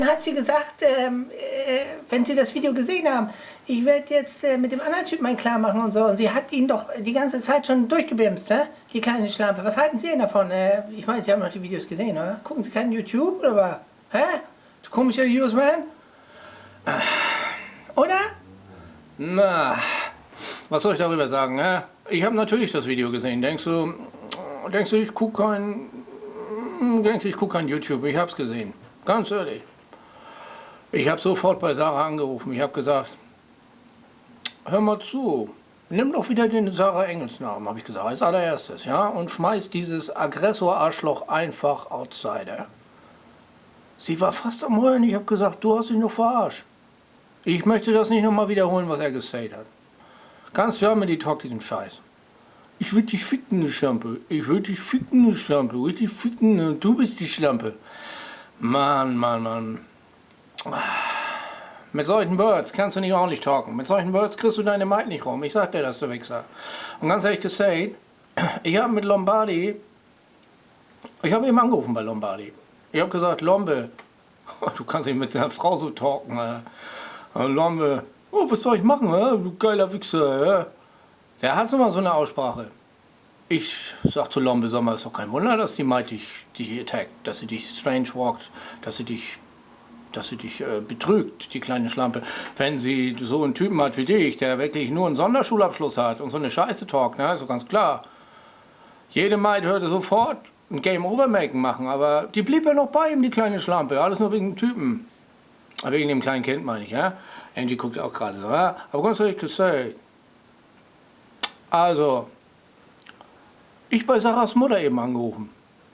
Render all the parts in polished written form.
Hat sie gesagt, wenn Sie das Video gesehen haben, ich werde jetzt mit dem anderen Typen einen klar machen und so. Und sie hat ihn doch die ganze Zeit schon durchgebimst, ne? Die kleine Schlampe. Was halten Sie denn davon? Ich meine, Sie haben noch die Videos gesehen, oder? Gucken Sie keinen YouTube, oder was? Hä? Du komischer Useman? Oder? Na, was soll ich darüber sagen, hä? Ich habe natürlich das Video gesehen. Denkst du, ich gucke kein YouTube? Ich hab's gesehen. Ganz ehrlich. Ich habe sofort bei Sarah angerufen. Ich habe gesagt, hör mal zu, nimm doch wieder den Sarah Engels Namen, habe ich gesagt, als allererstes, ja, und schmeiß dieses Aggressor-Arschloch einfach outsider. Sie war fast am Heulen. Ich habe gesagt, du hast dich noch verarscht. Ich möchte das nicht nochmal wiederholen, was er gesagt hat. Ganz Germany talk diesen Scheiß. Ich will dich ficken, du Schlampe. Ich will dich ficken, du Schlampe. Ich will dich ficken, du bist die Schlampe. Mann, Mann, Mann. Mit solchen Words kannst du nicht ordentlich talken. Mit solchen Words kriegst du deine Maid nicht rum. Ich sag dir das, du Wichser. Und ganz ehrlich gesagt, ich habe mit Lombardi, ich habe ihm angerufen bei Lombardi. Ich habe gesagt, Lombe, du kannst nicht mit deiner Frau so talken. Lombe, oh, was soll ich machen, du geiler Wichser. Der hat immer so eine Aussprache. Ich sag zu Lombe, sag mal, ist doch kein Wunder, dass die Maid dich attackt, dass sie dich strange walkt, dass sie dich betrügt, die kleine Schlampe, wenn sie so einen Typen hat wie dich, der wirklich nur einen Sonderschulabschluss hat und so eine Scheiße talkt, ne, so ganz klar. Jede Maid würde sofort ein Game-Over-Making machen, aber die blieb ja noch bei ihm, die kleine Schlampe, alles nur wegen dem Typen. Wegen dem kleinen Kind, meine ich, ja. Angie guckt auch gerade so, ja. Aber ganz ehrlich gesagt, also, ich bei Sarahs Mutter eben angerufen.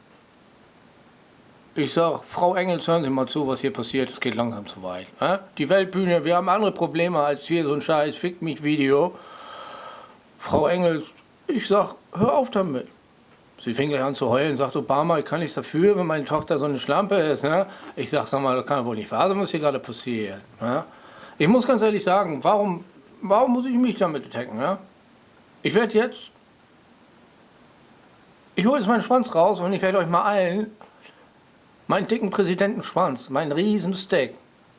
Ich sag, Frau Engels, hören Sie mal zu, was hier passiert, es geht langsam zu weit. Die Weltbühne, wir haben andere Probleme als hier so ein scheiß Fick mich Video. Frau Engels, ich sag, hör auf damit. Sie fing gleich an zu heulen, sagt, Obama, ich kann nichts dafür, wenn meine Tochter so eine Schlampe ist. Ne? Ich sag, sag mal, das kann wohl nicht wahr sein, was hier gerade passiert. Ne? Ich muss ganz ehrlich sagen, warum muss ich mich damit attacken? Ne? Ich werde jetzt, ich hole jetzt meinen Schwanz raus und ich werde euch mal allen meinen dicken Präsidentenschwanz, mein Riesensteak.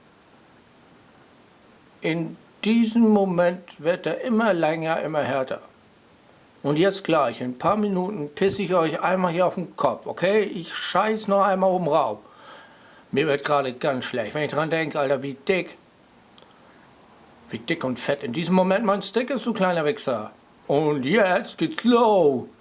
In diesem Moment wird er immer länger, immer härter. Und jetzt gleich, in ein paar Minuten pisse ich euch einmal hier auf den Kopf, okay? Ich scheiß noch einmal um Raub. Mir wird gerade ganz schlecht, wenn ich dran denke, Alter, wie dick und fett in diesem Moment mein Steak ist, du kleiner Wichser. Und jetzt geht's los.